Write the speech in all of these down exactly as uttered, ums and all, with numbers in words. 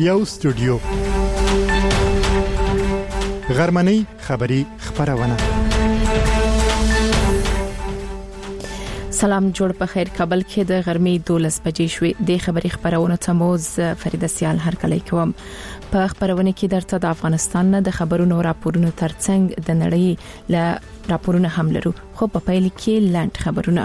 یو استودیو غرمنۍ خبری خبرونه. سلام جوړ په خیر. کابل کې د غرمې دولس بجې شوې. د خبري خبرونه تموز فریده سیال هر کله کوم. په خبرونه کې درته د افغانستان نه د خبرونو راپورونو ترڅنګ د نړۍ له راپورونو هم لرو. خو په پیل کې لاند خبرونه.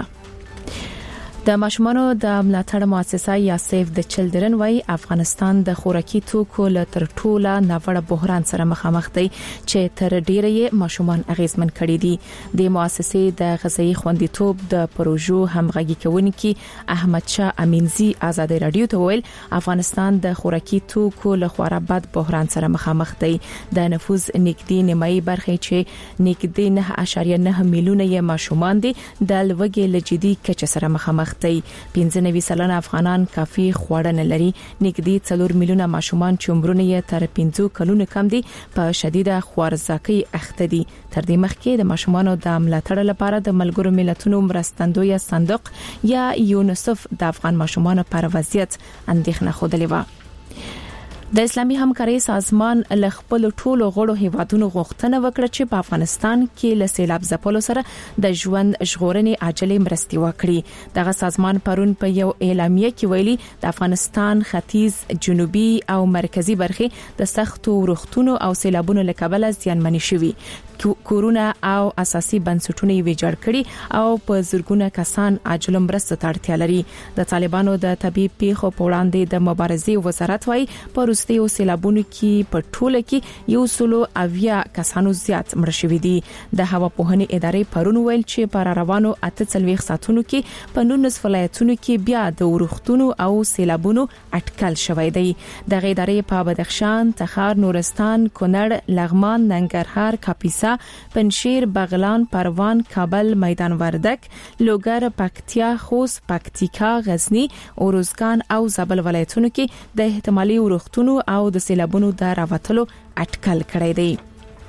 د ماشومانو د ملاتړ مؤسسه یا سیف د چلډرن وايي افغانستان د خوراکي توکو له تر ټوله ناوړه بحران سره مخامخ دی چې تر ډیره یې ماشومان اغیزمن کړي دي. د مؤسسې د غذایی خوندیتوب د پروژو همغږي کوونکي احمد شاه امینزي آزادي رادیو ته ویل افغانستان د خوراکي توکو له خورا بد بحران سره مخامخ دی. د نفوس نږدې نیمایي برخه چې نږدې نه اعشاریه نه میلیونه یې ماشومان دي د لوږې له جدي کچه سره مخامخ دی. پنځه نوي سلنه افغانان کافي خواړه نه لري. نږدې څلور میلیونه ماشومان چې عمرونه یې تر پنځه کلونو کم دي په شدیده خوارځواکۍ اخته دي. تر دې مخکې د ماشومانو د ملاتړ لپاره د ملګرو ملتونو مرستندوی صندوق یا یونیسف د افغان ماشومانو پر وضعیت اندېښنه خوده و. د اسلامي همکارۍ سازمان له خپل ټولو غړو هیوادونو غوښتنه وکړه چې په افغانستان کې له سیلاب ځپلو سره د ژوند ژغورنې عاجلې مرستې وکړي. دغه سازمان پرون په یو اعلامیه کې ویلي د افغانستان ختیځ، جنوبي او مرکزی برخې د سختو ورښتونو او سیلابونو له کبله زیانمنې شوي. کورونه او اساسي بنسټونه یې ویجاړ کړي او په زرګونه کسان عاجل مرسته ته اړتیا لري. د طالبانو د طبي پیښو په وړاندې د مبارزې وزارت وايي په وروستیو سیلابونو کې په ټوله کې یو سلو اویا کسانو زیات مړ شوي دي. د هوا پوهنې ادارې پرون ویل چې پر روانو اته څلويخ ساعتونو کې په نولس ولایتونو کې بیا د ورښتونو او سیلابونو اټکل شوی دی. د ادارې په بدخشان، تخار، نورستان، کونړ، لغمان، ننګرهار، کاپیسا، پنشیر، بغلان، پروان، کابل، میدان وردک، لوګر، پکتیا، خوست، پکتیکا، غزنی، اروزګان او زابل ولایتونو کې د احتمالي ورښتونو او د سیلابونو د راوتلو اټکل کړی دی.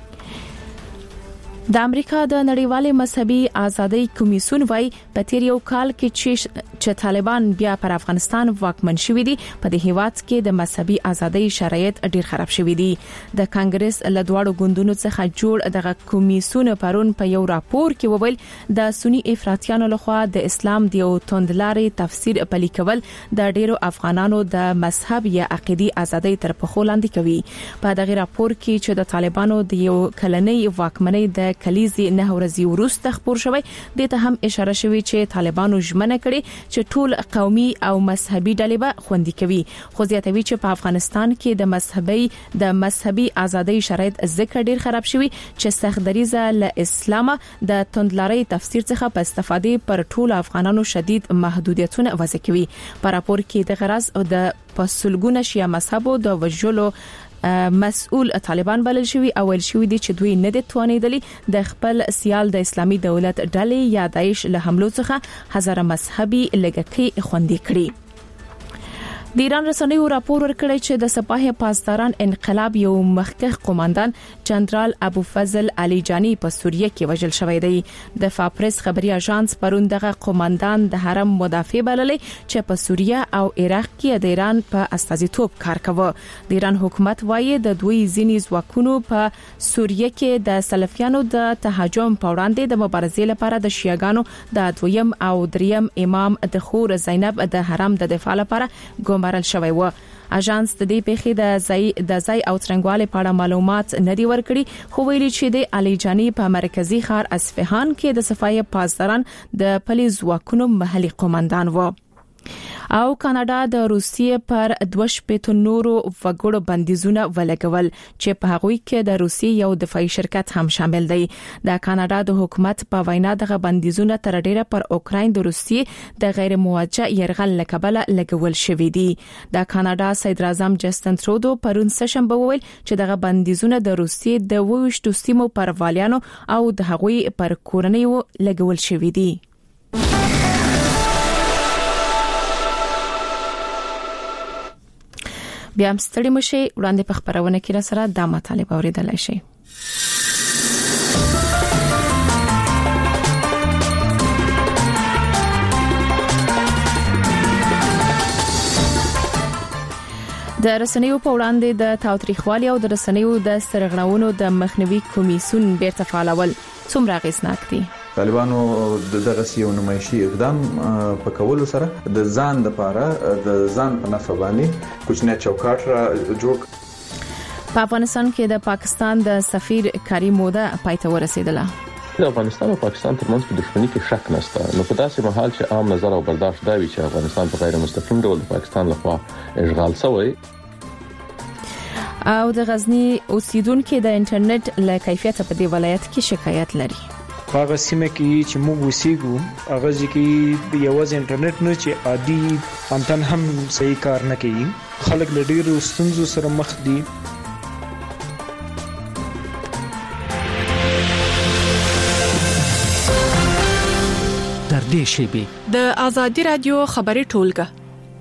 د امریکا د نړیوالې مذهبي ازادۍ کمیسیون وايي په تیر یو کال کې چې چې طالبان بیا پر افغانستان واکمن شوي دي په دې هیواد کې د مذهبي ازادۍ شرایط ډیر خراب شوي دي. د کانګرس له دواړو ګوندونو څخه جوړ دغه کمیسیون پرون په یو راپور کې وویل د سنی افراطیانو لخوا د اسلام د یو توندلاري تفسیر پلي کول د ډیرو افغانانو د مذهب یا عقیدي ازادۍ تر پخو لاندې کوي. په دغه راپور کې چې د طالبانو د یو کلنۍ واکمنۍ د کلیزي نه ورځي وروسته خبر شوی د ته هم اشاره شوی چې طالبانو ژمنه کړي چې ټول قومي او مذهبي ډلې به خوندي کوي. خو زیاتوي چې په افغانستان کې د مذهبي د مذهبي ازادۍ شرایط ذکر ډیر خراب شوی چې سخت دریزه له اسلام د توندلاري تفسیر څخه په استفادې پر ټول افغانانو شدید محدودیتونه وضع کوي. په راپور کې د غرض او د پسولګونه شیا مذهبو د وجلو مسؤل طالبان بلل شوی او ویل شوی دي چې دوی نه دي توانیدلی د خپل سیال د اسلامي دولت ډلې یا داعش له حملو څخه هزاره مذهبي لګکې خوندي کړي. د ایران رسنیو راپور ورکړی چې د سپاه پاسداران انقلاب یو مخکښ قوماندان جنرال ابو فضل علي جانی په سوریه کې وژل شوی دی. د فاپریس خبري اژانس پرون دغه قوماندان د حرم مدافع بللې چې په سوریه او عراق کې د ایران په استازیتوب کار کاوه. د ایران حکومت وايي د دوی ځینی ځواکونو په سوریه کې د سلفیانو د تهاجم په وړاندې د مبارزې لپاره د شیعاګانو د دویم او دریم امام د خور زینب د حرم د دفاع لپاره ګمارل شوی و. اژانس د دې پیښې د ځای د ځای او څرنګوالي په اړه معلومات نه دی ورکړي خو ویلي چې د علي جانی په مرکزی ښار اصفهان کې د صفای پاسداران د پلي ځواکونو محلي قوماندان و. او کاناډا د روسیې پر دوه شپږ نورو وګړو بندیزونه ولګول چې په هغوی کې د روسیې یو دفاعي شرکت هم شامل دی. د کاناډا د حکومت په وینا دغه بندیزونه تر ډیره پر اوکراین د روسیې د غیر موجه يرغل لکبله لګول شوې دي. د کاناډا صدر اعظم جسټن ترودو پرون سشنبه وویل چې دغه بندیزونه د روسیې د وښتو سیمو پر والیانو او د هغوی پر کورنیو لګول شوې دي. بیا هم ستړي مشي وړاندې په خبرونه کې را سره د مطالب اوریدلای شي. د رسنیو په وړاندې د تاوتریخوالي او د رسنیو د سرغړونو د مخنیوي کمیسیون بیرته فعالول څومره اغیزناک دي؟ طالبانو دغه یو نمایشي اقدام په کولو سره د ځان لپاره د ځان په نفع باندې کوچنی چوکاټ را جوړ. په افغانستان کې د پاکستان د سفیر کاری موده پاتې ورسېدله. د افغانستان او پاکستان ترمنځ په دښمنۍ کې شک نشته، نو په داسې مهال چې عام نظر او برداشت دا وی چې افغانستان په غیر مستقیم ډول د پاکستان لخوا اشغال شوی او د غزنی اوسیدونکو د انټرنیټ له کیفیت په دې ولایت کې شکایت لري. هغه سیمه کې چې موږ وسیګو هغه ځکه یوازې انټرنیټ نه چې عادي انتن هم صحیح کار نه کوي، خلک له ډیرو ستونزو سره مخ دي. در دې شیبه د آزادي رادیو خبري ټولګه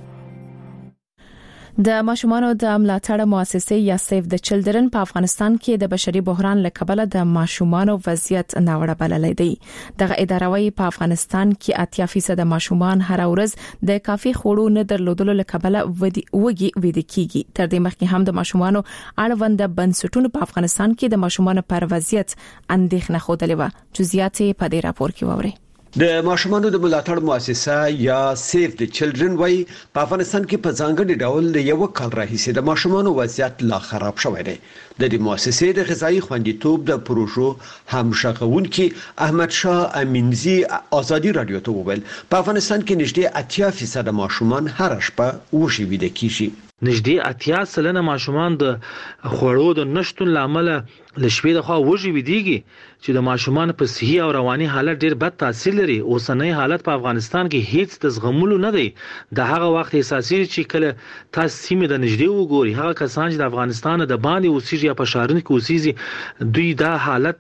د ماشومانو د ملاتړ مؤسسې یا سیف د چلډرن په افغانستان کې د بشري بحران لکبله د ماشومانو وضعیت ناوړه بللی دی. دغه اداره وايي په افغانستان کې اتیا فیصد ماشومان هر ورځ د کافي خوړو نه درلودلو لکبله وږي ویده کیږي. تر دې مخکې هم د ماشومانو اړوند بنسټونو په افغانستان کې د ماشومانو پر وضعیت اندېښنه خوده و. جزئیات په دې راپور کې ووري. د ماشومانو د ملاتړ مؤسسه یا سیف د چلډرن وای په افغانستان کې په ځانګړي ډول د یو کال راهیسې د ماشومانو وضعیت لا خراب شوی دی. د دې مؤسسې د غذایی خوندیتوب د پروژو همشغونکي احمد شاه امینزی آزادي رادیو ته وویل په افغانستان کې نږدې اتیا فیصد ماشومان هر شپه وږي ویده کیږي. نږدې اتیا سلنه ماشومان د خوړو د نشټون لامل لشوي د خوا وږي ویديږي چې د ماشومان په صحي او رواني حالت ډیر بد تاثیر لري. اوسنۍ حالت په افغانستان کې هیڅ د زغملو نه دی. د هغه وخت احساسي چې کله تاسو سیمه د نږدې وګوري هغه کسان چې د افغانستان د باندې اوسېږي یا په شهرونو کې اوسېږي دوی دا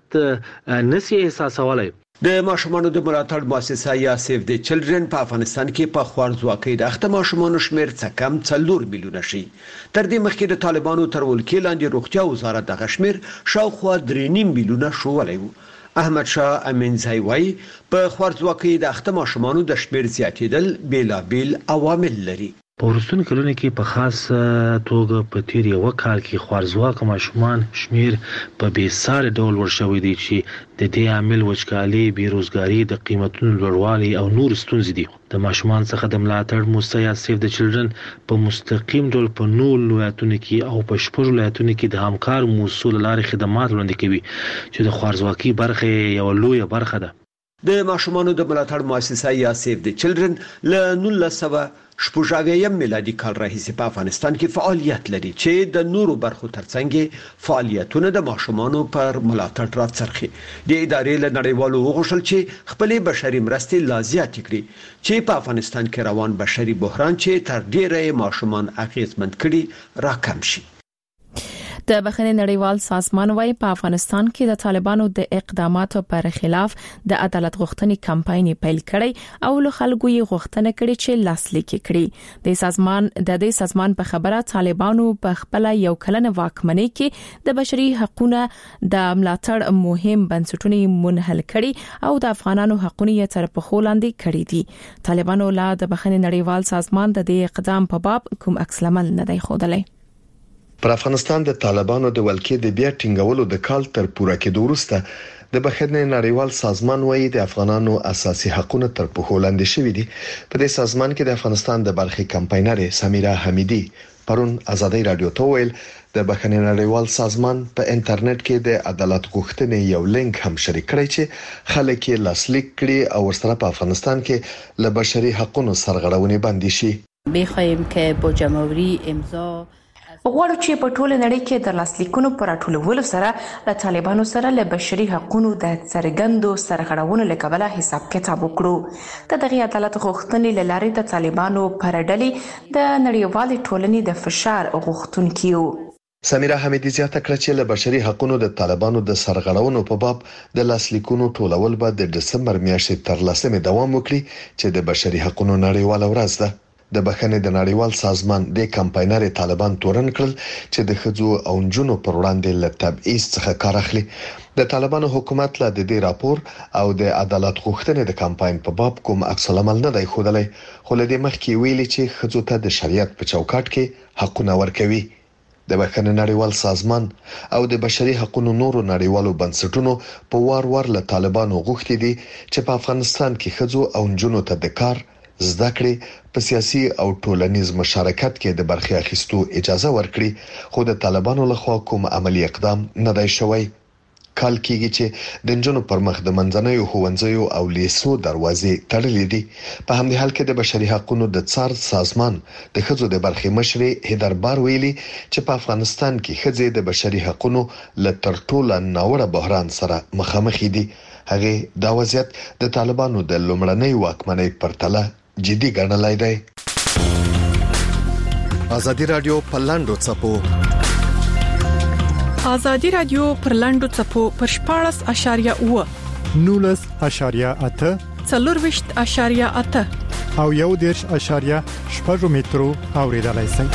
حالت نسی احساسولای. د ماشومانو د ملاتړ مؤسسه یا سیف د چلډرن په افغانستان کې په خوارځواکۍ د اخته ماشومانو شمیر څه کم څلور میلیونه شي. تر دې مخکې د طالبانو تر ولکې لاندې روغتیا وزارت د شمیر شاوخوا درې نیم میلیونه شولی و. احمد شاه امینزی وای په خوارځواکۍ د اخته ماشومانو د شمیر زیاتېدل بیلابیل عوامل لري. په ورستون کلونه کې په خاص توګه په تیر یو کال کې خوارځواک ماشومان شمیر په بیسار ډول ورشوي دي چې د دې عامل وچکالي، بیروزګاری، د قیمتونو لوړوالی او نور ستونزې دي. د ماشومان څخه د ملاتړ مؤسسه یا سیف د چلډرن په مستقیم ډول په نور ولایتونو کې او په شپږ ولایتونو کې د همکار مؤسسو لارې خدمات وړاندې کوي چې د خوارځواکۍ برخه یو لویه برخه ده. د ماشومانو د ملاتړ مؤسسه یا سیف د چلډرن له نولس سوه شپږ اویا میلادي کال راهیسې په افغانستان کې فعالیت لري چې د نورو برخو ترڅنګ فعالیتونه د ماشومانو پر ملاتړ راڅرخي. د ادارې له نړیوالو وغوښتل چې خپلې بشري مرستې لا زیاتې کړي چې په افغانستان کې روان بشري بحران چې تر ډیره ماشومان اغیزمن کړي راکم شي. د بخښنې نړیوال سازمان وايي په افغانستان کې د طالبانو د اقداماتو پر خلاف د عدالت غوښتنې کمپاین پیل کړي او له خلکو یې غوښتنه کړې چې لاسلیک کړي. د سازمان د دې سازمان په خبره طالبانو په خپل یو کلن واکمنۍ کې د بشري حقوقو د ملاتړ مهم بنسټونه منحل کړي او د افغانانو حقوقو یې تر پخو لاندې کړي دي. طالبانو لا د بخښنې نړیوال سازمان د دې اقدام په باب کوم عکس العمل نه دی ښودلی. پر افغانستان د طالبانو د ولکې د بیا ټینګولو د کال تر پوره کېدو وروسته د بخښنې نړیوال سازمان وايي د افغانانو اساسي حقوقو تر پښو لاندې شوي دي. په دې سازمان کې د افغانستان د برخې کمپاینر سمیرا حمیدی پرون آزادي رادیو ته ویل د بخښنې نړیوال سازمان په انټرنیټ کې د عدالت غوښتنې یو لینک هم شریک کړی چې خلک یې لاسلیک کړي او ورسره په افغانستان کې له بشري حقوقو سرغړونې باندې شي. بخوایم که با جمهوری امضا غواړو چې په ټوله نړۍ کې د لاسلیکونو پر ټولولو سره له طالبانو سره له بشري حقوقو د څرګندو سرغړونو لکبله حساب کتاب وکړو. د دغه عدالت غوښتنې لارې د طالبانو پر ډلې د نړیوال ټولنې د فشار غوښتونکي وو. سمیرا حمیدی زیاته کړه چې له بشري حقوقو د طالبانو د سرغړونو په باب د لاسلیکونو ټولول به د دسمبر میاشتې تر لسمې دوام وکړي چې د بشري حقوقو نړیواله ورځ ده. د بخښنې د نړیوال سازمان د کمپاینر طالبان تورن کړل چې د خځو او نجونو پر وړاندې له تبعیض څخه کار اخلي. د طالبانو حکومت له دې راپور او د عدالت غوښتنې د کمپاین په باب کوم عکس العمل نه دی ښودلی، خو له دې مخکې ویلي چې خځو ته د شریعت په چوکاټ کې حقونه ورکوي. د بخښنې نړیوال سازمان او د بشري حقوقو نورو نړیوالو بنسټونو په وار وار له طالبانو غوښتي دي چې په افغانستان کې خځو او نجونو ته د کار، زده کړې، په سیاسي او ټولنیز مشارکت کې د برخې اخیستو اجازه ورکړي، خو د طالبانو لخوا کوم عملی اقدام نه دی شوی. کال کېږي چې د نجونو پر مخ د منځنیو ښوونځیو او لیسو دروازې تړلې دي. په همدې حال کې د بشري حقوقو د څار سازمان د خځو د برخې مشرې هیدر بار ویلي چې په افغانستان کې خځې د بشري حقوقو له تر ټولو ناوړه بحران سره مخامخ دي. هغه دا وضعیت د طالبانو د لومړنۍ واکمنۍ پر تله جدي ګڼلای دی. ازادي رادیو په لاندو چپو ازادي رادیو پر لاندو چپو پر شپاړس اشاریه اوه نولس اشاریه اته څلورويشت اشاریه اته او یو دیرش اشاریه شپږ مترو اوریدلای شئ.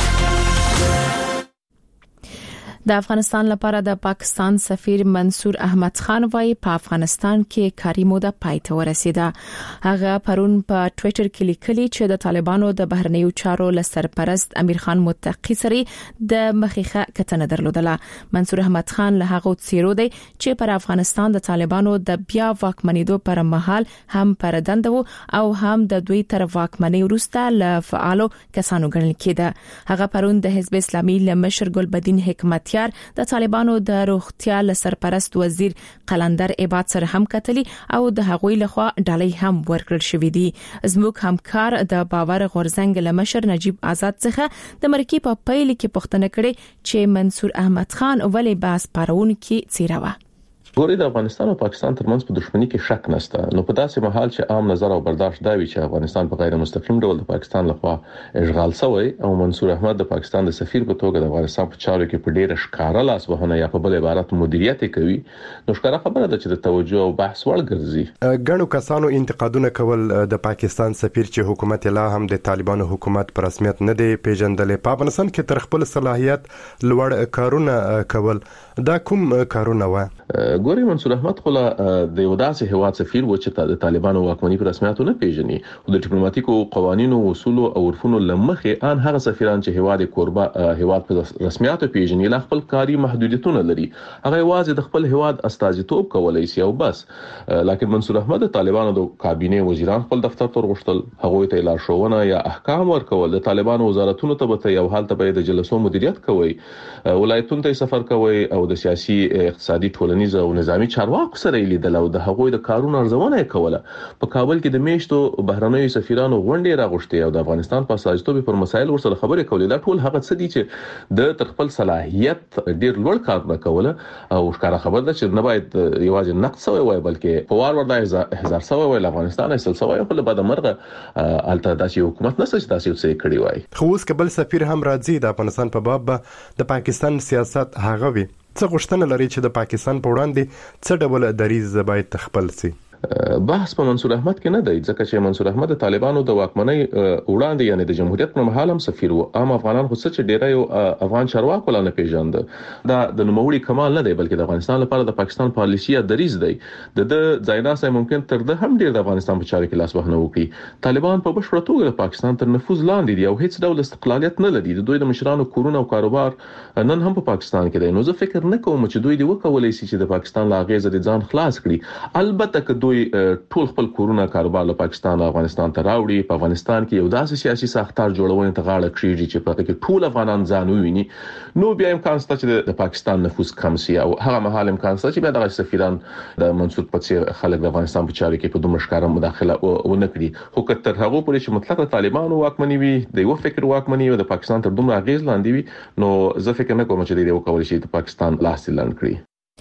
د افغانستان لپاره د پاکستان سفیر منصور احمد خان وايي په افغانستان کې کاري موده پای ته ورسیده. هغه پرون په ټوئیټر کې لیکلي چې د طالبانو د بهرنیو چارو لسرپرست امیر خان متقی سره د مخیخه کتنه درلودله. منصور احمد خان له هغه څیرو دی چې پر افغانستان د طالبانو د بیا واکمنېدو پر مهال هم پردند وو او هم د دوی تر واکمنۍ وروسته له فعالو کسانو ګڼل کېده. هغه پرون د حزب اسلامي لمشر ګلبدین حکمت د طالبانو د روغتیا لسرپرست وزیر قلندر عباد سره هم کتلی او د هغوی لخوا ډالۍ هم ورکړل شوې دي. زموږ همکار د باور غورزنګ لمشر نجیب آزاد څخه د مرکې په پیل کې پوښتنه کړې چې منصور احمد خان ولې باس پارون کې څیره و. ګوري د افغانستان او پاکستان ترمنځ په دښمنۍ کې شک نشته، نو په داسې مهال چې عام نظر او برداشت دا وی چې افغانستان په غیر مستقیم ډول د پاکستان لخوا اشغال شوی او منصور احمد د پاکستان د سفیر په توګه د افغانستان په چارو کې په ډیره ښکارا لاس وهنه یا په بل عبارت مدیریت کوي، نو ښکارا خبره ده چې د توجه او بحث وړ ګرځي. ګڼو کسانو انتقادونه کول د پاکستان سفیر چې حکومت لا هم د طالبانو حکومت پر رسمیت نه دی پیژندلې، په افغانستان کې تر خپل صلاحیت لوړ کارونه کول، دا کوم کارونه و؟ ګوري منصور احمد خو د یو داسې هواد سفیر و چې د طالبانو واکمنۍ په رسمیت نه پیژني او د ډیپلوماټیکو قوانینو اصول او عرفونو لمخې ان هغه سفیران چې هواد کوربه هواد په رسمیت پیژني لا خپل کاری محدودیتونه لري، هغه یوازې د خپل هواد استازیتوب کولای شي او بس. لکه منصور احمد د طالبانو د کابینه وزیران خپل دفتر ته ورغښتل، هغه ته لارښوونه یا احکام ورکول، د طالبانو وزارتونو ته به یو حالت به د جلسو مدیریت کوي، ولایتونو ته سفر کوي او د سیاسي اقتصادي ټولنیز او نظامی چارواکو سره لیدل او د هغوی د کارونو ارزونه کوله. په کابل کې د میشتو بهرنیو سفیرانو غونډې راغوښتې او د افغانستان په استازیتوب پر مسایل ورسره خبرې کولې. دا ټول هغه څه دي چې د تر خپل صلاحیت ډیر لوړ کار نه کوله او ښکارا خبر ده چې نه باید یوازې نقد شوی وای بلکې په وار ور د هزار سوه وای افغانستان ایستل شوی خو له بعد مرغه الته داسې حکومت نه سچ داسې څه کړی وای. خو اوس قبل سفیر هم راځي د افغانستان په باب د پاکستان سیاست هغه وي څه غوښتنه لري چې د پاکستان په وړاندې څه ډول دریځ باید تخپل شي؟ بحث په منصور احمد کې نه دی ځکه چې منصور احمد د طالبانو د واکمنۍ وړاندې یعنی د جمهوریت پر مهال هم سفیر و. عام افغانان خو څه چې ډیره یو افغان چارواکو لا نه پیژاند، دا د نوموړي کمال نه دی بلکې د افغانستان لپاره د پاکستان پالیسي دریځ دی. د د ځایناسه ممکن تر د هم ډیر د افغانستان په چارو کې لاس وهنه وکړي. طالبان په بشپړه توګه د پاکستان تر نفوذ لاندې دي او هیڅ ډول استقلالیت نه لري. د دوی د مشرانو کورونه او کاروبار نن هم په پاکستان کې دی، نو زه فکر نه کوم چې دوی دی وکولای شي چې د پاکستان لا غیزه د ځان خلاص کړي. البته که دوی ټول خپل کورونه کاروبار له پاکستان او افغانستان ته راوړي، په افغانستان کې یو داسې سیاسي ساختار جوړونه ته غاړه کړي چې په کې ټول افغانان ځان وویني، نو بیا امکان شته چې د پاکستان نفوذ کم شي او هغه مهال امکان شته چې بیا د سفیران د منصور په څیر خلک د افغانستان په چارو کې په دومره ښکاره مداخله ونه کړي. خو که تر هغه پورې چې مطلق طالبانو واکمني وي، د یو فکر واکمني وي، د پاکستان تر دومره اغیز لاندې وي، نو زه فکر نه کوم چې دوی وکولای شي د پاکستان لاس لاندې کړي.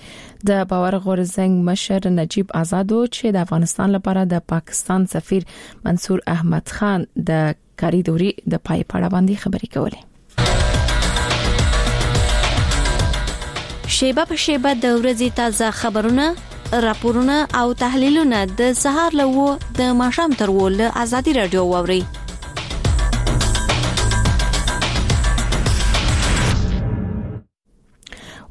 د باور غورزنګ مشر نجیب آزادو چې د افغانستان لپاره د پاکستان سفیر منصور احمد خان د کاري دوري د پای پړه باندې خبرې کولې. شیبه په شیبه د ورځې تازه خبرونه، راپورونه او تحلیلونه د سهار له و د ماښام تر و له ازادي رادیو ووري.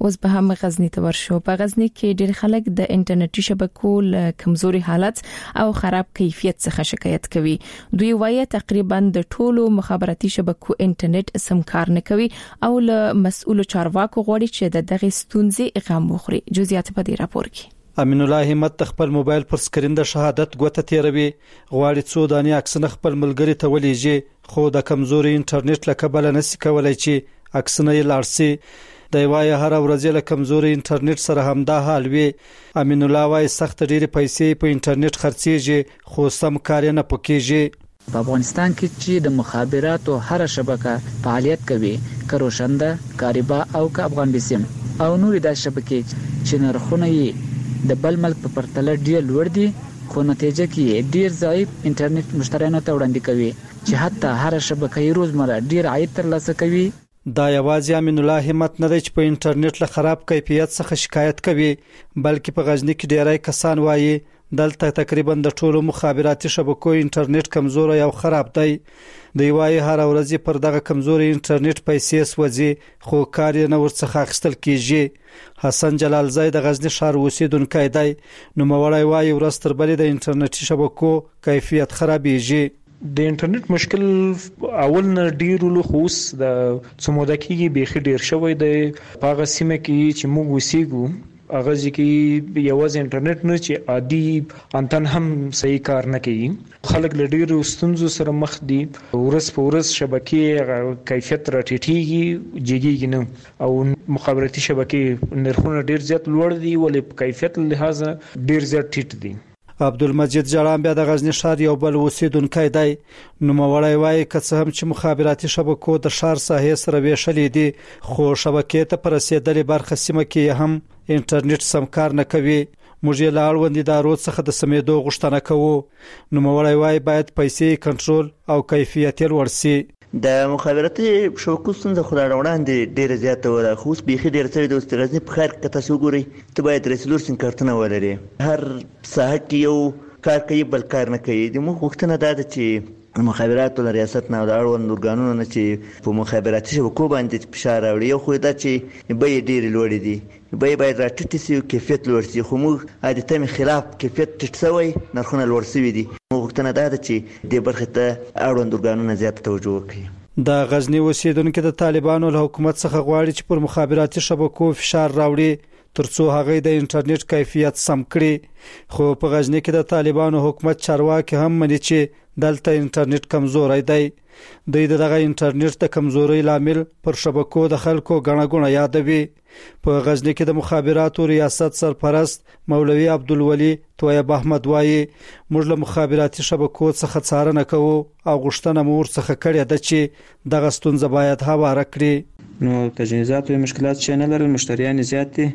اوس به هم غزنی ته ورشو. په غزنی کې ډېر خلک د انټرنیټي شبکو له کمزوري حالت او خراب کیفیت څخه شکایت کوي. دوی وایي تقریبا د ټولو مخابراتي شبکو انټرنیټ سم کار نه کوي او له مسؤل چارواکو غواړي چې د دغه ستونزې اقدام وکړي. جزئیات په دې راپور کې. امین الله همت خپل موبایل پر سکرین د شهادت غوته تیروي، غواړي څو دانې عکسونه خپل ملګری ته ولېږي، خو د کمزوري انټرنیټ له کبله نشي کولای چې عکسونه یې لاړ شي. د وایي هر ورځ له کمزوري انټرنیټ سره همدا حال وي. امین الله وایي سخت ډېری پیسې په انټرنیټ خرڅيږي خو سم کار نه پکېږي. په افغانستان کې چې د مخابراتو هر شبکه فعالیت کوي، کروشنده، کاریبا او که افغان بیسیم او نورې د شبکې چې نرخونه یې د بل ملک په پرتله ډیر لوړ دي، خو نتیجه کې ډیر ضعیف انټرنیټ مشتریانو ته وړاندې کوي چې حتی هر شبکه یې روزمره ډیر عاید ترلاسه کوي. دا یوازې امین الله همت نه دی چې په انټرنیټ له خراب کیفیت څخه شکایت کوي، بلکې په غزنی کې ډیری کسان وایي دلته تقریبا د ټولو مخابراتي شبکو انټرنیټ کمزور او خراب دی. دی وایي هر ورځ پر دغه کمزوري انټرنیټ پیسې سوځي خو کار نه ورڅخه اخیستل کیږي. حسن جلال زای د غزنی ښار اوسیدونکی دی، نو موړی وایي ورځ تر بلې د انټرنیټي شبکو کیفیت خرابېږي. د انټرنیټ مشکل اول نه ډیر له خوس د سموده کې به ډیر شوی دی. په هغه سیمه کې چې موږ وسیګو هغه ځکه یوازې انټرنیټ نه چې عادي انتن هم صحیح کار نه کوي، خلک له ډیرو ستونزو سره مخ دي. ورځ په ورځ شبکې کیفیت راټیټېږي، جګېږي نه او مخابراتي شبکې نرخونه ډیر زیات لوړ دي ولې په کیفیت لحاظ ډیر زیات ټیټ دي. عبدالمجید جړان بیا د غزنی ښار یو بل اوسیدونکی دی، نو موړی وایي که څه هم چې مخابراتي شبکو د ښار ساحې سره ویشلې دي، خو شبکې ته پر رسیدلې برخه سیمه کې هم انټرنیټ سم کار نه کوي. موږ یې له اړوندې ادارو څخه د سمېدو غوښتنه کوو. نو موړی وایي باید پیسې کنټرول او کیفیت یې لوړ شي. د مخابراتي شبکو ستونزه خو لا وړاندې ډېره زیاته وه، خو اوس بیخي ډېره سوې ده. اوس د غزني په ښار کې که تاسو وګورئ ته باید درې څلور سیم کارتونه ولرې، هر ساحه کې یو کار کوي بل کار نه کوي. د موږ غوښتنه دا ده چې مخابراتو له ریاست نه او د اړوند ارګانونو نه چې په مخابراتي شبکو باندې فشار راوړي. یو خو دا چې بیې ډېرې لوړې دي، بیې باید راټیټې شي او کیفیت لوړ شي، خو موږ عادي مې خلاف کیفیت ټیټ شوی، نرخونه لوړ شوي دي. موږ غوښتنه دا ده چې دې برخې ته اړوند ارګانونه زیاته توجه وکړي. د غزنی اوسیدونکو د طالبانو له حکومت څخه غواړي چې پر مخابراتي شبکو فشار راوړي ترڅو هغه د انټرنیټ کیفیت سم کړي. خو په غزنی کې د طالبانو حکومت چارواکي هم مني چې دلته انټرنیټ کمزوري دی. دوی دغه انټرنیټ د کمزوري لامل پر شبکو د خلکو غڼه غڼه یادوي. په غزنی کې د مخابراتو ریاست سرپرست مولوی عبدالولی طیب احمد وایي موږ له مخابراتي شبکو څخه څارنه کوو او غوښتنه مو ورڅخه کړې ده چې دغه ستونزه باید هواره کړي. نو تجهیزات او مشکلات چې نه لرل، مشتریان زیات دي،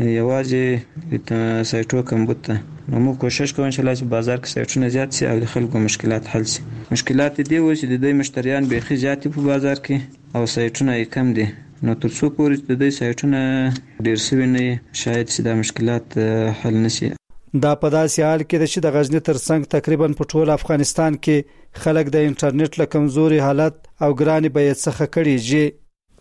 یوازې د سایټو کمبود ته. نو موږ کوشش کوو چې لا چې بازار کې سایټونه زیات شي او د خلکو مشکلات حل شي. مشکلات دي و چې د دې مشتریان بیخي زیات په بازار کې او سایټونه یې کم دي. نو تر څو پورې د دې سایټونه ډیر شوي نه شاید چې دا مشکلات حل نشي. دا په داسې حال کې چې د غزنی ترڅنګ تقریبا په ټول افغانستان کې خلک د انټرنیټ له کمزوري حالت او ګراني بیې څخه کړيږي.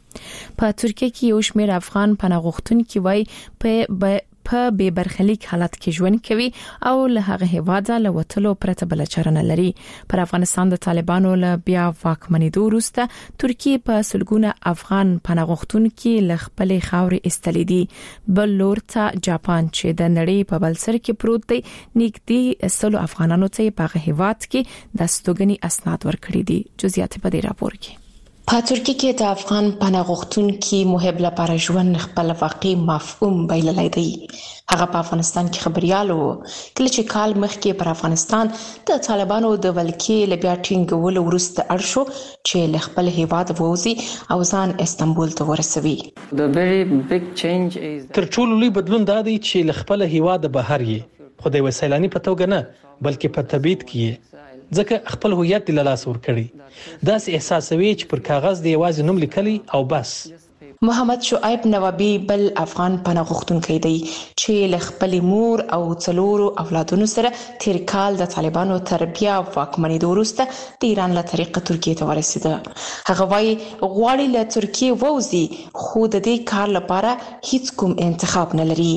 په ترکیه کې یو شمېر افغان پناه غوښتونکي وای په په بے برخلیک حالت کې ژوند کوي او له هغه هیواده له وټلو پرته بل چاره نه لري. پر افغانستان د طالبانو له بیا واکمنېدو وروسته ترکیه په سلګونه افغان پناه غوښتونکي له خپل خاورې استلې دي. بل لور ته جاپان چې د نړۍ په بل سر کې پروت دی نږدې سلو افغانانو ته په هیواد کې د استوګنې اسناد ورکړي دي. جزئیات په دې راپور کې. په ترکیه کې د افغان پناه غوښتونکي محب لپاره ژوند خپل واقعي مفهوم بایللی دی. هغه په افغانستان کې خبريال وو کله چې کال مخکې پر افغانستان د طالبانو د ولکې لبیا ټینګولو وروسته ارشو چې له خپل هیواد ووزي او ځان استانبول ته ورسوي. تر ټولو لوی بدلون دا دی چې له خپل هیواد بهر یې خو د وسایلانی په توګه نه بلکې په تبعید کې ځکه خپل هویت د لاس ور کړی. دا سه احساسوي چې پر کاغذ دی یوازې نوم لیکلی او بس. محمد شعیب نوابی بل افغان پناه غوښتونکی دی چې له خپل مور او څلورو اولادونو سره تیر کال د طالبانو تر بیا واکمنېدو وروسته د ایران له طریقه ترکیې ته ورسېده. هغه وایي غواړي له ترکیې ووځي خو د دې کار لپاره هیڅ کوم انتخاب نه لري.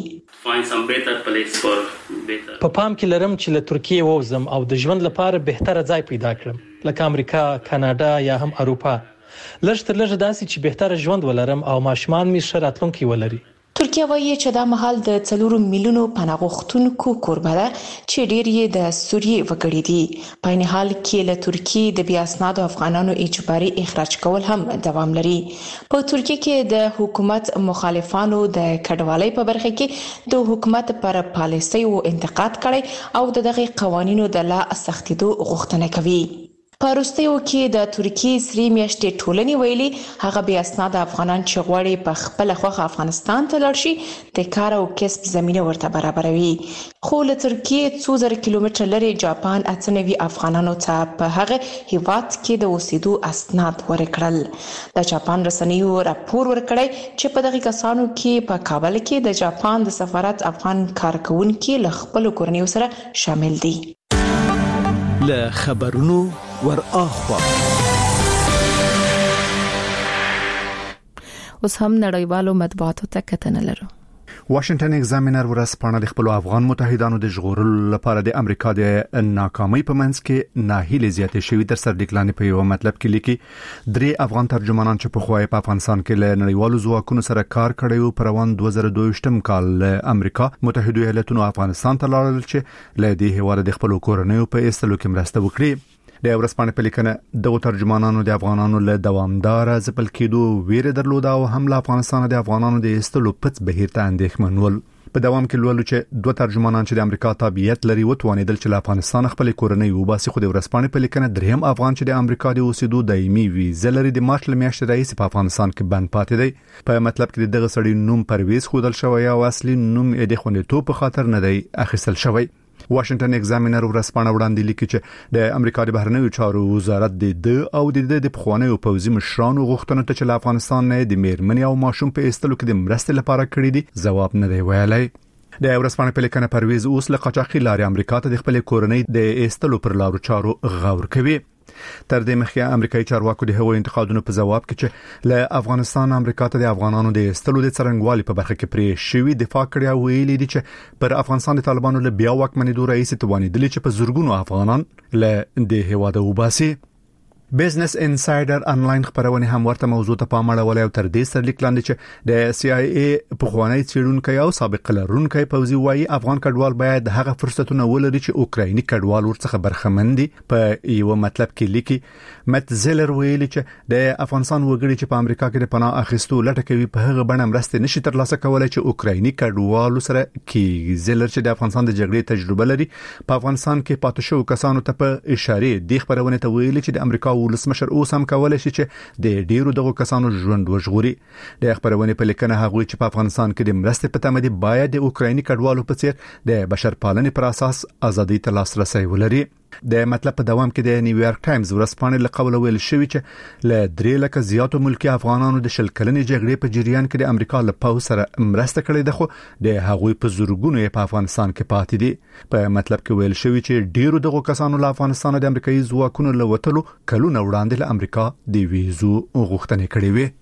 په پام کې لرم چې له ترکیې ووځم او د ژوند لپاره بهتره ځای پیدا کړم لکه امریکا، کاناډا یا هم اروپا. لږ تر لږه داسې چې بهتره ژوند ولرم او ماشومان مې ښه راتلونکی ولري. ترکیه وایي چې دا مهال د څلورو میلیونو پناه غوښتونکو کوربه ده چې ډېر یې د سوریې وګړي دي. په عین حال کې له ترکیې د بې اسنادو افغانانو اجباري اخراج کول هم دوام لري. په ترکیه کې د حکومت مخالفانو د کډوالۍ په برخه کې د حکومت پر پالیسیو انتقاد کړی او د دغه قوانینو د لا سختېدو غوښتنه کوي. په وروستیو کې د ترکیې سرې میاشتې ټولنې ویلي هغه بې اسناده افغانان چې غواړي په خپله خوښه افغانستان ته لاړ شي د کار او کسب زمینه ورته برابروي. خو له ترکیې څو زره کیلومتره لرې جاپان اته نوي افغانانو ته په هغه هیواد کې د اوسېدو اسناد ورکړل. د جاپان رسنیو راپور ورکړی چې په دغه کسانو کې په کابل کې د جاپان د سفارت افغان کارکونکي له خپلو کورنیو سره شامل دي. له خبرونو ور اخوا اوس هم نړیوالو مطبوعاتو ته کتنه لرو. واشنگټن ایگزامینر ورځپاڼه د خپل افغان متحدانو د ژغورلو لپاره د امریکا د ناکامۍ په منځ کې ناهیلې زیاتې شوې تر سر لیکلانې په یو مطلب کې لیکي درې افغان ترجمانان چې په خوای په افغانستان کې له نړیوالو ځواکونو سره کار کړی او پر روان دوه زره دوه ویشتم کال له امریکا متحده ایالاتونو افغانستان ته لاړل چې له دې هیواد د خپل کورنیو په ایستلو کې مرسته وکړي. د ورځپاڼې په لیکنه د ترجمانانو د افغانانو له دوامدار ځپل کېدو ویره درلوده او هم له افغانستان د افغانانو د ایستلو پڅ بهیر ته اندېښمن ول. په دوام کې لولو چې دوه ترجمانان چې د امریکا تابعیت لري وتوانېدل چې له افغانستان خپل کورنۍ وباسي خو د ورځپاڼې په لیکنه دریم افغان چې د امریکا د اوسېدو دایمي ویزه لري د مارچ لمیاشتې راهیسې په افغانستان کې بند پاتې دی. په مطلب کې دغه سړی نوم پرویز خودل شوی او اصلي نوم یې د خوندیتوب په خاطر نه دی اخیستل شوی. واشنگټن ایگزامینر ورځپاڼه وړاندې لیکي چې د امریکا د بهرنیو چارو وزارت د د او د د پخوانیو پوځي مشرانو غوښتنو ته چې له افغانستان نه د میرمنې او ماشوم په ایستلو کې د مرستې لپاره کړی دي ځواب نه دی ویلی. د ورځپاڼې په لیکنه پرویز اوس له قاچاقي لارې امریکا ته د خپل کورنۍ د ایستلو پر لارو چارو غور کوي. تر دې مخکې امریکایي چارواکو د هغوی انتقادونو په جواب کې چې له افغانستان امریکا ته د افغانانو د ایستلو د څرنګوالي په برخه کې پرې شوی دفاع کړی او ویلي دي چې پر افغانستان د طالبانو له بیا واکمنېدو راهیسې توانېدل چې په زورګونو افغانان له د هیواده وباسي. بزنس انسایډر انلاین خبرونه هم ورته موضوع ته پام اړولای او تر دې سره لیک لاندې چې د سی آی ای په خوانی چیرونکو او سابق لرونکو پوځي وایي افغان کډوال باید هغه فرصتونه ولري چې اوکرایني کډوال ورڅخه برخمن دي. په یو مطلب کې لیکي مت زلر ویلي چې د افغانستان وګړي چې په امریکا کې د پناه اخیستو لټه کوي په هغه بڼه مرسته نشي ترلاسه کولای چې اوکرایني کډوال سره کې زلر چې د افغانستان د جګړې تجربه لري په افغانستان کې پاتې شو کسانو ته په اشاره د خبرونه ته ویلي چې د امریکا ولسمشر اوس هم کولای شي چې د ډیرو دغه کسانو ژوند وژغوري. د خبرونه په لیکنه هغه چې په افغانستان کې د مرستې په تمه دي باید د اوکرایني کډوالو په څیر د بشرپالنې پر اساس ازادي ته لاسرسي ولري. د مطلب په دوام کې د نیویارک ټایمز ورځپاڼې له قوله ویل شوی چې له درې لکه زیاتو ملکی افغانانو د شل کلنې جګړې په جریان کې د امریکا له پوځ سره مرسته کړې ده خو د هغوی په زورګونو په افغانستان کې پاتې دي. په مطلب کې ویل شوی چې ډیرو دغه کسانو له افغانستان د امریکایي ځواکونو له وټلو کلونه وړاندې له امریکا د ویزو غوښتنې کړې وي.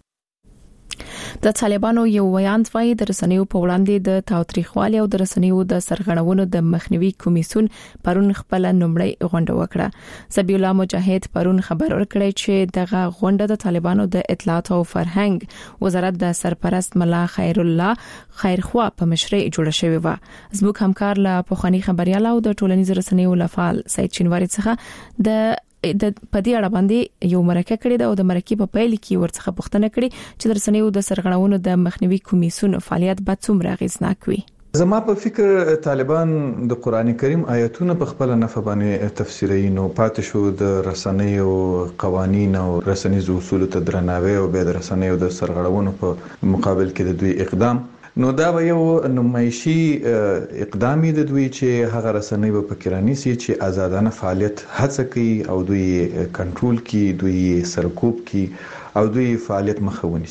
د طالبانو یو ویاند وايي د رسنیو په وړاندې د تاوتریخوالي او د رسنیو د سرغړونو د مخنیوي کمیسیون پرون خپل نومړی غونډه وکړه. سبیح الله مجاهد پرون خبر ورکړی چې دغه غونډه د طالبانو د اطلاعات او فرهنګ وزارت د سرپرست ملا خیر الله خیرخوا په مشرۍ جوړه شوې و. زموږ همکار له پخوانی خبريال او د ټولنیز رسنیو لفعال سید چینواری څخه د د پدې اړه باندې یو مرکه کړې ده او د مرکې په پیل کې ورڅخه پوښتنه کړې چې د رسنیو د سرغړونو د مخنیوي کمیسیون فعالیت به څومره اغیزناک وي. زما په فکر طالبان د قران کریم آیاتونه په خپل نفع باندې تفسیري نو پاتې شو د رسنیو قوانين او رسنیز اصول ته درناوی او به د رسنیو د سرغړونو په مقابل کې د دوی اقدام نو دا به یو نمایشي اقدامي د دوی چې هغه رسنۍ په فکرانی سي چې آزادانه فعالیت هڅه کوي او دوی کنټرول کوي دوی سرکوب کوي او دوی فعالیت مخاوني سي.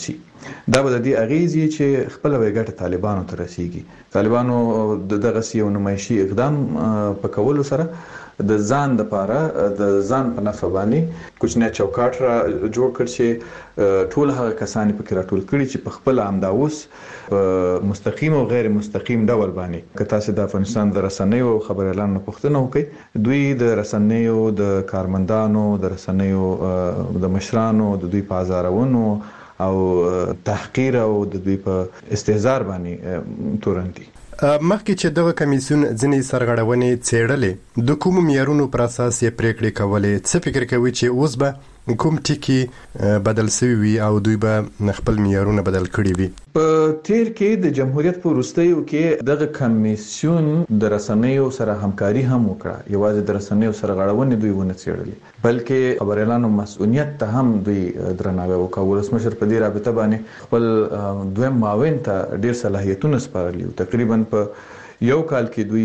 دا به د دې اغیزي چې خپل وګټه طالبانو ته رسیږي. طالبانو دغه یو نمایشي اقدام په کولو سره د ځان لپاره د ځان په نفع باندې کوچنی چوکاټ را جوړ کړ چې ټول هغه کسان په کې راټول کړي چې په خپل امداوس په مستقیم او غیر مستقیم ډول باندې که تاسو د افغانستان د رسنیو خبر اعلان نه پوښتنه وکړي، دوی د رسنیو د کارمندانو د رسنیو د مشرانو د دوی په ازارونو او تحقیر او د دوی په استهزار باندې تورنتي. مخکې چې دغه کمیسیون ځینې سرغړونې څېړلې د کوم معیارونو پر اساس یې پریکړې کولې، څه فکر کوي چې اوس به کوم ټکی بدل شوی وي او دوی به خپل معیارونه بدل کړي وي؟ په تیر کې د جمهوریت په وروستیو کې دغه کمیسیون د رسنیو سره همکاري هم وکړه، یوازې د رسنیو سرغړونې دوی ونه څېړلې بلکې خبر اعلان مسؤلیت ته هم دوی درناوی وکړ. ولسمشر په دې رابطه باندې خپل دویم معاون ته ډیر صلاحیتونه سپارلي. تقریبا په یو کال کې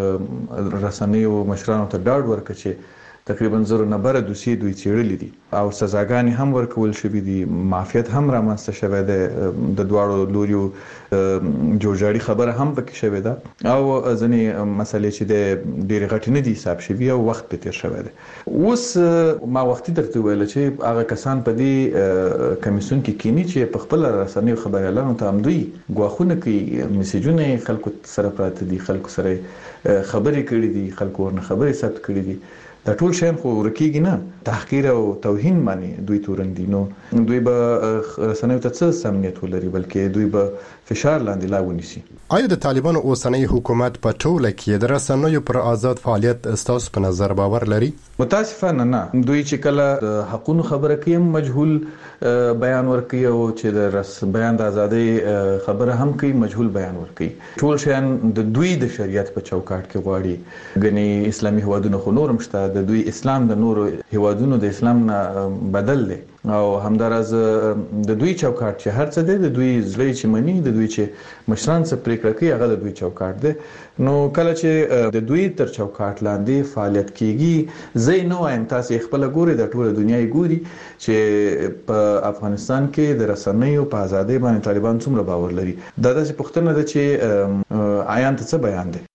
دوی رسنیو مشرانو ته ډاډ ورکړ چې تقریبا زر نه بره دوسیې دوی څېړلې دي او سزاګانې هم ورکول شوې دي، معافیت هم رامنځته شوی دی، د دواړو لوریو جوړجاړي خبره هم پکې شوې ده او ځینې مسلې چې د ډېرې غټې نه دي حساب شوي او وخت پې تېر شوی دی. اوس ما وختي درته وویل چې هغه کسان په دې کمیسیون کې کینی چې په خپل رسنیو خبر اعلانونو ته هم دوی ګواښونه کوي، میسیجونه خلکو سره پراته دي، خلکو سره خبرې کړې دي، خلکو ورنه خبرې ثبت کړې دي. دا ټول شیان خو ورکیږي نه، تحقیر او توهین باندې دوی تورندي. نو دوی به رسنیو ته څه سمنیت ولري بلکې دوی به فشار لاندې لا ونیسي. آیا د طالبانو اوسنۍ حکومت په ټوله کې د رسنیو پر آزاد فعالیت ستاسو په نظر باور لري؟ متاسفانه نه. دوی چې کله د حقونو خبره کوي مجهول بیان ورکوي او چې د رس بیان د ازادۍ خبره هم کوي مجهول بیان ورکوي. ټول شیان د دوی د شریعت په چوکاټ کې غواړي. ګنې اسلامي هوادونو خو نورم شته، د دوی اسلام د نورو هوادونو د اسلام نه بدل دی او همدارز د دوی چوکاټ چې هر څه دی د دوی زړه چې مني، د دوی چې مشران څه پریکړه کوي هغه د دوی چوکاټ دی. نو کله چې د دوی تر چوکاټ لاندې فعالیت کیږي زه نه وایم تاسو خپل ګوري د ټوله دنیا ګوري چې په افغانستان کې د رسنیو په ازادۍ باندې طالبان څومره باور لري. دا د پښتنه د چې آیان ته څه بیان دی.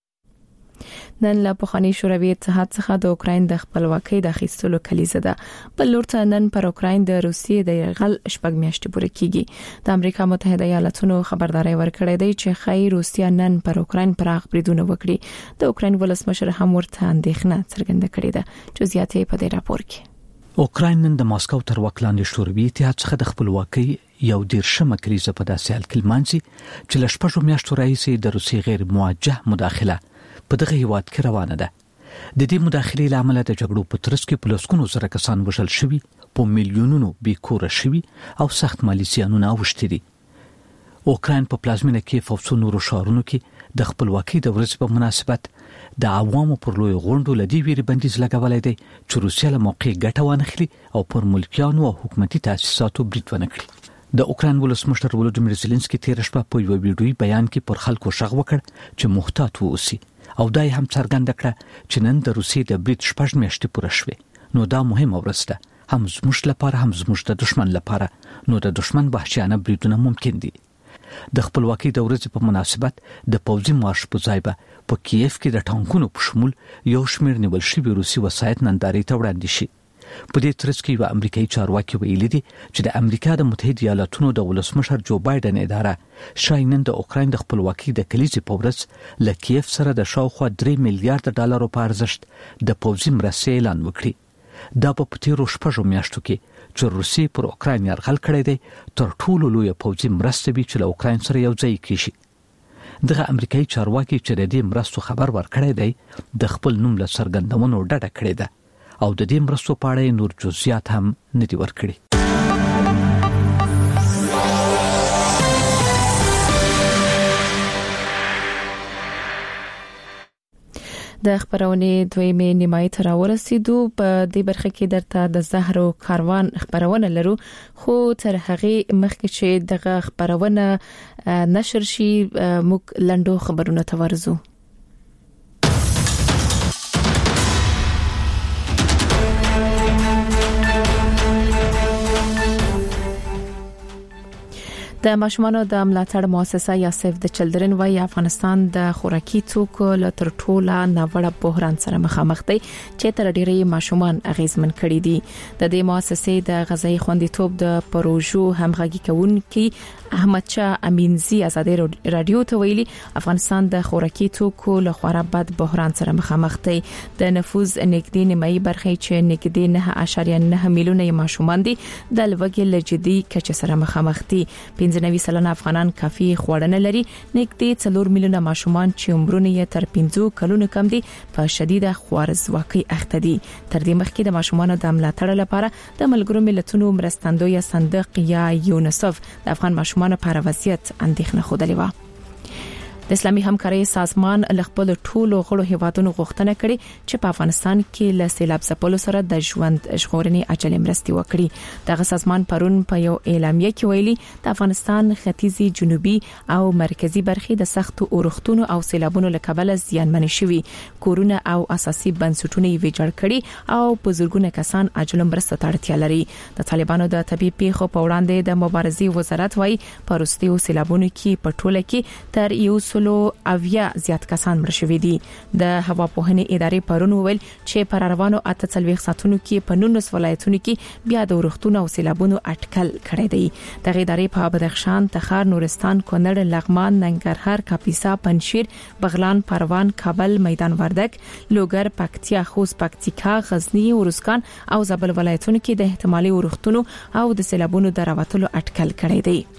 نن له پخوانی شوروي اتحاد څخه د اوکراین د خپلواکۍ د اخیستلو کلیزه ده. بل لور ته نن پر اوکراین د روسیې د یرغل شپږ میاشتې پورې کیږي. د امریکا متحده ایالاتونو خبرداري ورکړې ده چې خای روسیا نن پر اوکراین پراخ بریدونه وکړي. د اوکراین ولسمشر هم ورته اندېښنه څرګنده کړې ده. جزئیات په دې راپور کې. اوکراین نن د ماسکو تر وکلاندې شوروي اتحاد څخه د خپلواکۍ یو دیرشمه کلیزه په داسې حال کې لمانځي چې له شپږو میاشتو راهیسې د روسیې غیر موجه مداخله په دغه هیواد کې روانه ده. د دې مداخلې لامل د جګړو په ترڅ کې په لسګونو زره کسان وژل شوي، په میلیونونو بیکوره شوي او سخت مالی زیانونه اوښتي دي. اوکراین په پلازمینه کې په څو نورو ښارونو کې د خپلواکۍ د ورځې په مناسبت د عوامو پر لوی غونډو لدی ویری بندیز لګولای دی چې روسیا له موقع ګټه وانخلي او پر ملکیانو او حکومتي تاسیساتو برید ونه کړي. د اوکراین ولسمشر ولودیمیر زيلنسکي تیر شپه په یو ویډیوي بیان کې پر خلکو شغ وکړ چې محتاط ووسی او دای هم څرګنده کړه چې نن د روسیې د برید شپږ میاشتې پوره شوه. نو دا مهمه ورځ ده، هم زموږ لپاره هم زموږ د دشمن لپاره. نو د دشمن وحشیانه بریدونه ممکن دي. د خپلواکۍ د ورځې په مناسبت د پوځي مارش په ځای به په کیف کې د ټانکونو په شمول یو شمېر نیول شوي روسي وسایط نندارې ته وړاندې شي. په دې ترڅ کې یو امریکایي چارواکي ویلي دي چې د امریکا د متحده ایالاتونو د ولسمشر جو بایدن اداره شاید نن د اوکراین د خپلواکۍ د کلیزې په ورځ له کیف سره د شاوخوا درې میلیارډ ډالرو په ارزښت د پوځي مرستې اعلان وکړي. دا په تیرو شپږو میاشتو کې چې روسیې پر اوکراین یرغل کړی دی تر ټولو لوی پوځي مرسته وی چې له اوکراین سره یو ځای کیږي. دغه امریکایي چارواکي چې د دې مرستو خبر ورکړی دی د خپل نوم له څرګندونو ډډه کړې ده او د دې مرستو په اړه نور جزئیات هم نه دي ورکړي. د خبرونې دویمه نیمایي تر ورسېدو. په دې برخه کې درته د زهرو کاروان خبرونه لرو، خو تر هغه مخکې چې دغه خبرونه نشر شي موږ لندو خبرونه تورزو. د د ماشومانو د ملاتړ مؤسسه یا سیف د چلډرن وايي افغانستان د خوراکي توکو له تر ټوله ناوړه بحران سره مخامخ دی چې تر ډیرې ماشومان اغیزمن کړي دي. د دې مؤسسې د غذایی خوندیتوب د پروژو همغږي کوونکي احمد شاه امینزی ازادي رادیو ته ویلي افغانستان د خوراکي توکو له خورا بد بحران سره مخامخ دی. د نفوذ نګدي نیمایي برخه چې نګدي نه اشاریه نه میلیونه ماشومان دي د لوګي لجدي کچ سره مخامخ دي. پنځه نوي سلنه افغانان کافي خوړنه لري. نګدي څلور میلیونه ماشومان چې عمرونه یې تر پنځو کلونو کم دي په شدیده خوارزواکۍ اخته دي. تر دې مخکې د ماشومانو د ملاتړ لپاره د ملګرو ملتونو مرستندوی صندوق یا یونیسف د افغان ماشومانو لپاره وضعیت اندېښنه خوده و. د اسلامي همکارۍ سازمان له خپل ټولو غړو هیوادونو غوښتنه کړې چې په افغانستان کې له سیلاب ځپلو سره د ژوند ژغورنې اجلې مرستې وکړي. دغه سازمان پرون په یو اعلامیه کې ویلي د افغانستان ختیځي جنوبي او مرکزی برخې د سختو اورښتونو او سیلابونو له کبله زیانمن شوي. کورونه او اساسي بنسټونه یې ویجاړ کړي او په زورګونه کسان اجل مرسته ته اړتیا لري. د طالبانو د طبي پیښو په وړاندې د مبارزې وزارت وايي په وروستیو سیلابونو کې په ټوله کې تر یو لو اویا زیات کسان مړ شوي دي. د هوا پوهنې ادارې پرون ویل چې پر روانو اته څلويخ ساتونو کې په نولس ولایتونو کې بیا د ورښتونو او سیلابونو اټکل کړی دی. د ادارې په بدخشان، تخار، نورستان، کونړ، لغمان، ننګرهار، کاپیسا، پنجشیر، بغلان، پروان، کابل، میدان وردګ، لوګر، پکتیا، خوست، پکتیکا، غزنی، ورسکان او زابل ولایتونو کې د احتمالي ورښتونو او د سیلابونو د راوتلو اټکل کړی دی.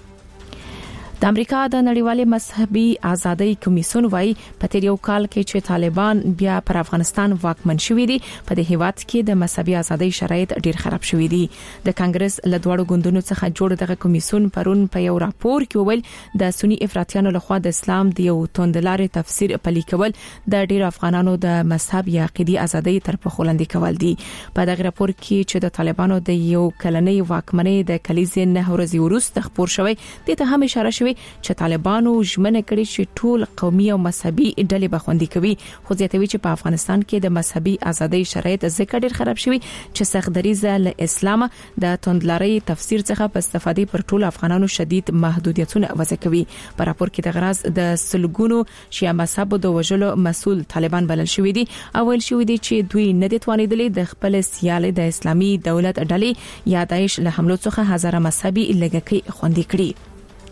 د امریکا د نړیوالې مذهبي ازادۍ کمیسیون وايي په تیر یو کال کې چې طالبان بیا پر افغانستان واکمن شوي دي په دې هیواد کې د مذهبي ازادۍ شرایط ډیر خراب شوي دي. د کانګرس له دوړو ګوندونو څخه جوړ دغه کمیسیون پرون په یو راپور کې ویل د سنی افراطیانو لخوا د اسلام د یو توندلارې تفسیر پلي کول د ډیر افغانانو د مذهب یا عقیدي ازادۍ تر پخو لاندې کول دي. په دغه راپور کې چې د طالبانو د یو کلنۍ واکمنۍ د کلیزې نه ورځې وروسته خبر شوی د ته هم اشاره شوی چې طالبانو ژمنه کړې چې ټول قومي او مذهبي ډلې به خوندي کوي. خو زیاتوي چې په افغانستان کې د مذهبي ازادۍ شرایط ځکه ډیر خراب شوي چې سخت دریزه له اسلام د توندلاري تفسیر څخه په استفادې پر ټول افغانانو شدید محدودیتونه وضع کوي. په راپور کې د غراز د سلګونو شیعه مذهب د وژلو مسول طالبان بلل شوی دي او ویل شوی دي چې دوی نه دي توانیدلي د خپل سیالي د اسلامي دولت ډلې یا داعش له حملو څخه هزاره مذهبي لږکۍ خوندي کړي.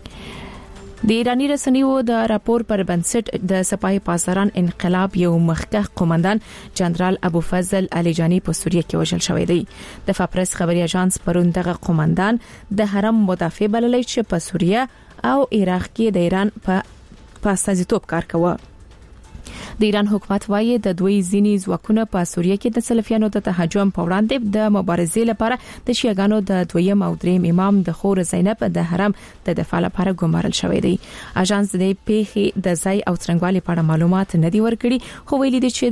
د ایرانی رسنیو د راپور پر بنسټ د سپاه پاسداران انقلاب یو مخکښ قومندان جنرال ابو فضل علی جانی په سوریه کې وژل شوی دی. د فپرس خبري اژانس پرون دغه قومندان د حرم مدافع بللی چې په سوریه او عراق کې د ایران په پاسازیتوب کار کوي. د ایران حکومت وايي د دوی ځینی ځواکونه په سوریه کې د سلفیانو د تهاجم په وړاندې د مبارزې لپاره د شیعاګانو د دویم او دریم امام د خور زینب د حرم د دفاع لپاره ګمارل شوی دی. اژانس د پیښې د ځای او څرنګوالي په اړه معلومات نه دی ورکړي خو ویلي دي چې